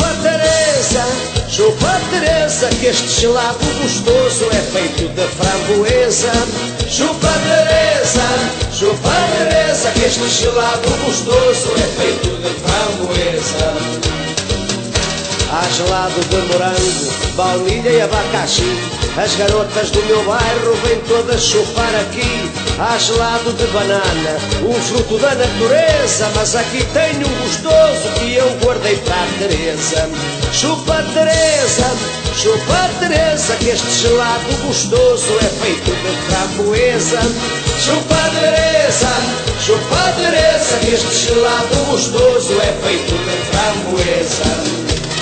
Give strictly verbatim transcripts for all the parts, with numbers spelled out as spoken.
Chupa Teresa, chupa Teresa, que este gelado gostoso é feito de framboesa. Chupa Teresa, chupa Teresa, que este gelado gostoso é feito de framboesa. Há gelado de morango, baunilha e abacaxi. As garotas do meu bairro vêm todas chupar aqui. Há gelado de banana, um fruto da natureza, mas aqui tenho um gostoso que eu guardei para a Teresa. Chupa Teresa, chupa Teresa, que este gelado gostoso é feito de framboesa. Chupa Teresa, chupa Teresa, que este gelado gostoso é feito de framboesa.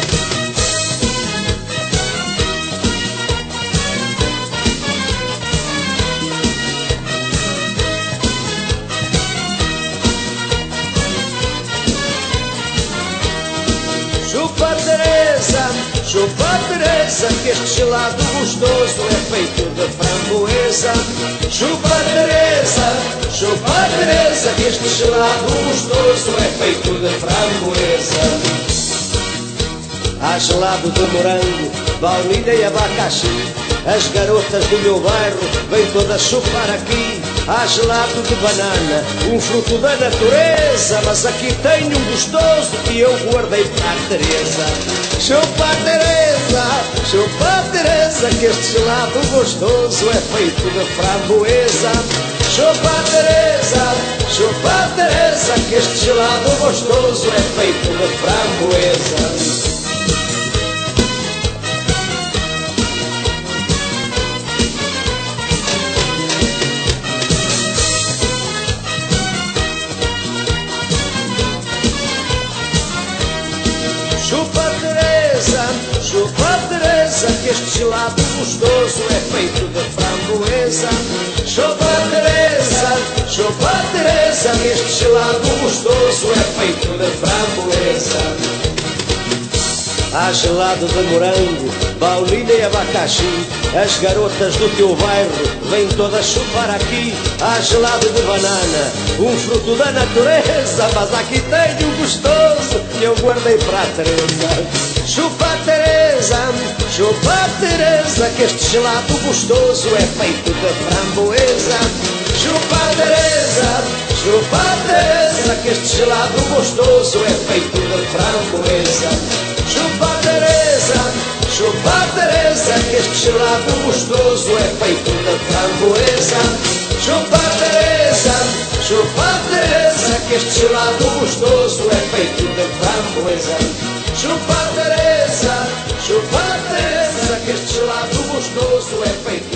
Chupa Teresa, chupa Teresa, que este gelado gostoso é feito de framboesa. Chupa Teresa, chupa Teresa, que este gelado gostoso é feito de framboesa. Há gelado de morango, baunilha e abacaxi. As garotas do meu bairro vêm todas chupar aqui. Há gelado de banana, um fruto da natureza, mas aqui tenho um gostoso que eu guardei para a Teresa. Chupa Teresa, chupa Teresa, que este gelado gostoso é feito de framboesa. Chupa Teresa, chupa Teresa, que este gelado gostoso é feito de framboesa. Chupa Teresa, chupa Teresa, que este gelado gostoso é feito de framboesa. Chupa Teresa, chupa Teresa, que este gelado gostoso é feito de framboesa. Há gelado de morango, baunilha e abacaxi. As garotas do teu bairro vêm todas chupar aqui. Há gelado de banana, um fruto da natureza, mas aqui tenho um gostoso que eu guardei para a Teresa. Chupa Teresa, chupa Teresa, que este gelado gostoso é feito de framboesa. Chupa Teresa, chupa Teresa, que este gelado gostoso é feito de framboesa. Chupa Teresa, chupa Teresa, que este gelado gostoso é feito de framboesa. Chupa Teresa, chupa Teresa, que este gelado gostoso é feito de framboesa. Chupa Teresa, chupa Teresa, que este gelado gostoso é feito